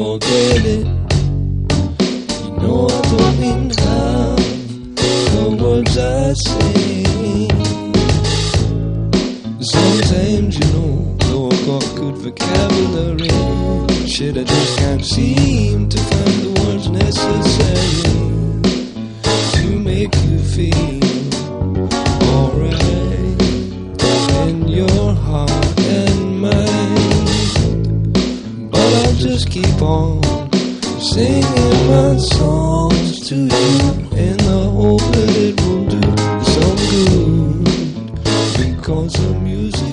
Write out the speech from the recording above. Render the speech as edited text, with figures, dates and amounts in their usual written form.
forget it. You know I don't mean half the words I say. Sometimes, you know, though I've got good vocabulary, shit, I just can't seem to find the words necessary to make you feel alright in your heart and mind. But I'll just keep on singing my songs to you in the hope that it will do some good, because the music